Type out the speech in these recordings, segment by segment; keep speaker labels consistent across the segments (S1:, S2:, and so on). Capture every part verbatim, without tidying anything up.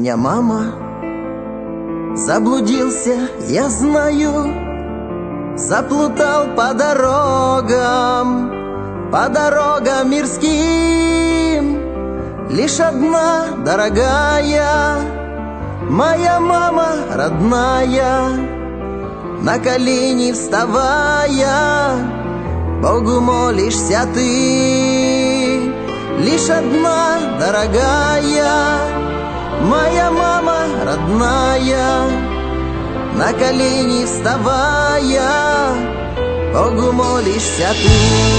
S1: меня, мама. Заблудился, я знаю, заплутал по дорогам, по дорогам мирским. Лишь одна, дорогая, моя мама родная, на колени вставая, Богу молишься ты. Лишь одна, дорогая, моя мама родная, на колени вставая, Богу молишься ты.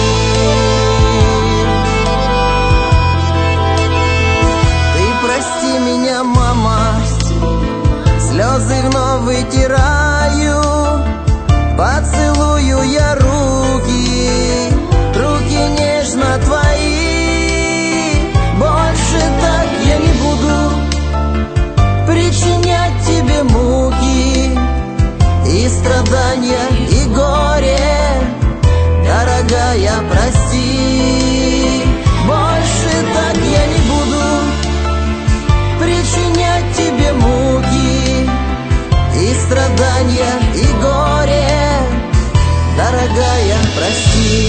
S1: Ты прости меня, мама, слезы вновь вытираю, поцелую я руки, руки нежно твои. Больше так я не буду причинять тебе муки и страдания, и горе, дорогая, прости. Больше так я не буду причинять тебе муки и страдания, и горе, дорогая, прости.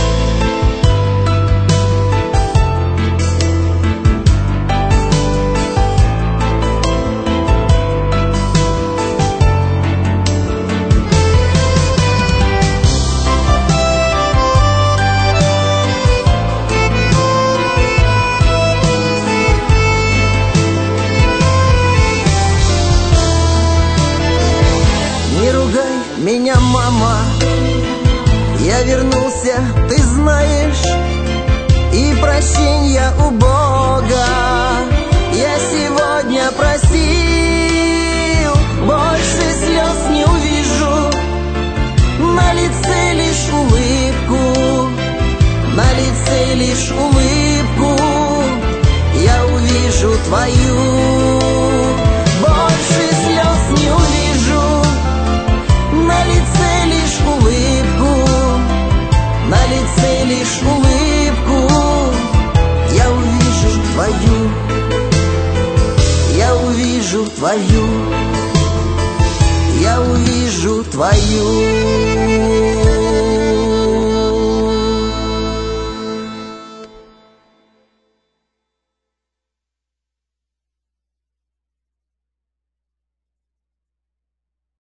S1: Меня, мама, я вернулся, ты знаешь, и прощенья у Бога я сегодня просил. Больше слез не увижу, на лице лишь улыбку, на лице лишь улыбку я увижу твою. Больше слез не увижу, на лице лишь улыбку, на лице лишь улыбку я увижу твою, я увижу твою, я увижу твою.